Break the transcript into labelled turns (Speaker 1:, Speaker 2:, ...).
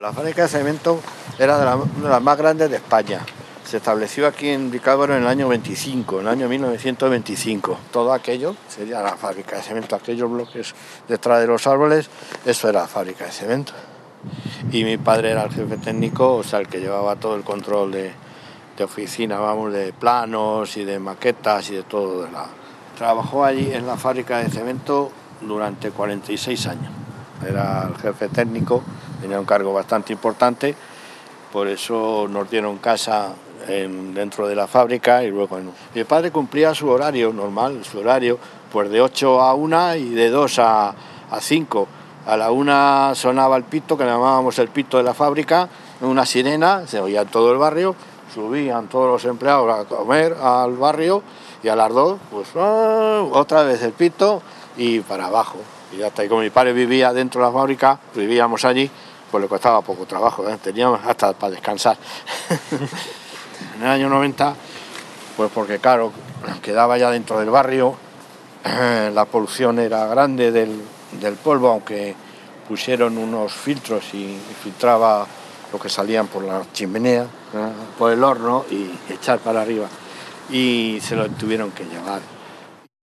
Speaker 1: La fábrica de cemento era una de las más grandes de España. Se estableció aquí en Vicálvaro en el año 25, en el año 1925. Todo aquello sería la fábrica de cemento, aquellos bloques detrás de los árboles, eso era la fábrica de cemento. Y mi padre era el jefe técnico, o sea, el que llevaba todo el control de oficina, vamos, de planos y de maquetas y de todo. Trabajó allí en la fábrica de cemento durante 46 años. Era el jefe técnico, tenía un cargo bastante importante, por eso nos dieron casa dentro de la fábrica y luego... Mi padre cumplía su horario normal, su horario pues de 8 a 1 y de 2 a 5. A la 1 sonaba el pito, que le llamábamos el pito de la fábrica, una sirena, se oía en todo el barrio, subían todos los empleados a comer al barrio y a las 2, pues otra vez el pito y para abajo. Y hasta ahí, como mi padre vivía dentro de la fábrica, vivíamos allí, pues le costaba poco trabajo, teníamos hasta para descansar. En el año 90, pues porque claro, quedaba ya dentro del barrio, la polución era grande del polvo, aunque pusieron unos filtros y filtraba lo que salían por la chimenea, por el horno y echar para arriba. Y se lo tuvieron que llevar.